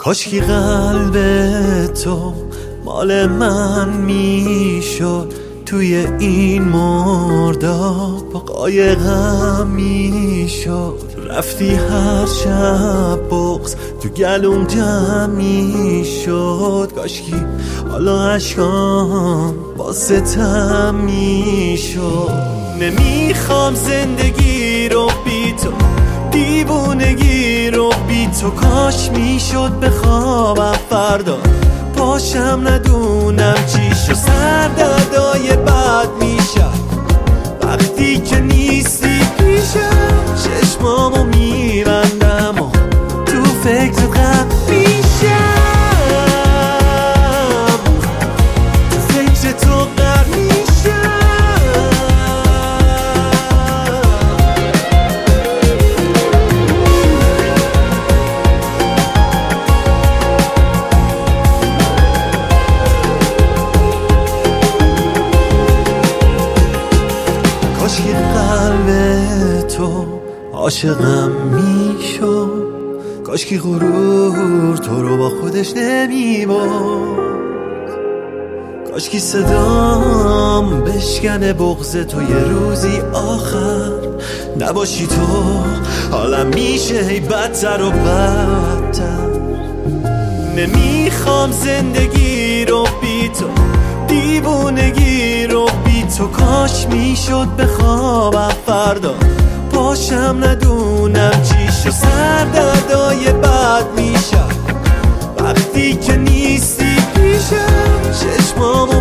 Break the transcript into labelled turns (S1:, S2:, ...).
S1: کاشکی قلب تو مال من میشد، توی این مرداب قایقم میشد. رفتی هر شب بغض تو گلوم جمع میشد. کاشکی حالا عشقام با ستم میشد. نمیخوام زندگی رو بی تو، دیوونگی رو بی تو. کاش میشد بخوابم فردا پاشم ندونم چی شد. سردردای بد میشم وقتی که نیستی پیشم. چشمامو میبندم و تو فکر غم میشم. تو فکر تو غم میشم. کاشکی قلب تو عاشقم میشد. کاشکی غرور تو رو با خودش نمیبرد. کاشکی صدام بشکنه بغض تو یه روزی آخر نباشی تو. حالم میشه هی بدتر و بدتر. نمیخوام زندگی رو بی تو، دیوونگی رو بی تو. کاش میشد بخوابم فردا پاشم ندونم چی شد. سردردای بد میشم وقتی که نیستی پیشم. چشمامو